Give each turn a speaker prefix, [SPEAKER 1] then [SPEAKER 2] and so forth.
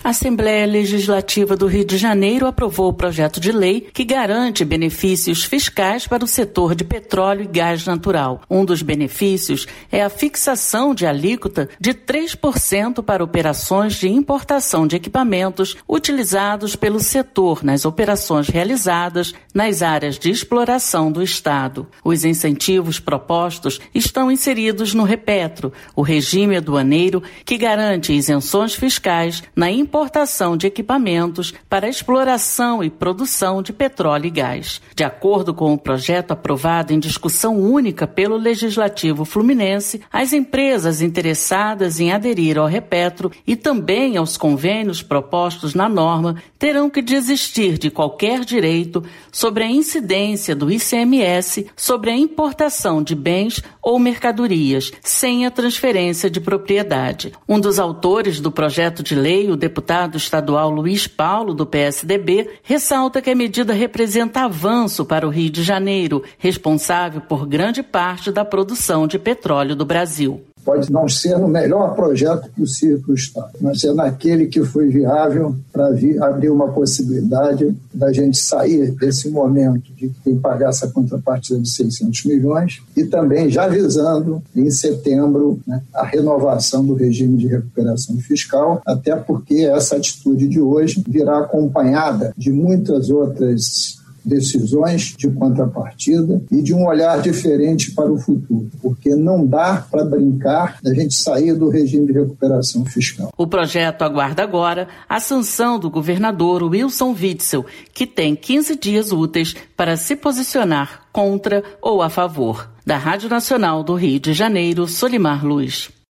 [SPEAKER 1] A Assembleia Legislativa do Rio de Janeiro aprovou o projeto de lei que garante benefícios fiscais para o setor de petróleo e gás natural. Um dos benefícios é a fixação de alíquota de 3% para operações de importação de equipamentos utilizados pelo setor nas operações realizadas nas áreas de exploração do Estado. Os incentivos propostos estão inseridos no REPETRO, o regime aduaneiro que garante isenções fiscais na importação de equipamentos para exploração e produção de petróleo e gás. De acordo com o projeto aprovado em discussão única pelo Legislativo Fluminense, as empresas interessadas em aderir ao REPETRO e também aos convênios propostos na norma terão que desistir de qualquer direito sobre a incidência do ICMS sobre a importação de bens ou mercadorias, sem a transferência de propriedade. Um dos autores do projeto de lei, o deputado estadual Luiz Paulo, do PSDB, ressalta que a medida representa avanço para o Rio de Janeiro, responsável por grande parte da produção de petróleo do Brasil.
[SPEAKER 2] Pode não ser no melhor projeto possível para o Estado, mas é naquele que foi viável para abrir uma possibilidade da gente sair desse momento de quem pagar essa contrapartida de 600 milhões e também já visando em setembro, a renovação do regime de recuperação fiscal, até porque essa atitude de hoje virá acompanhada de muitas outras decisões de contrapartida e de um olhar diferente para o futuro, porque não dá para brincar da gente sair do regime de recuperação fiscal.
[SPEAKER 1] O projeto aguarda agora a sanção do governador Wilson Witzel, que tem 15 dias úteis para se posicionar contra ou a favor. Da Rádio Nacional do Rio de Janeiro, Solimar Luz.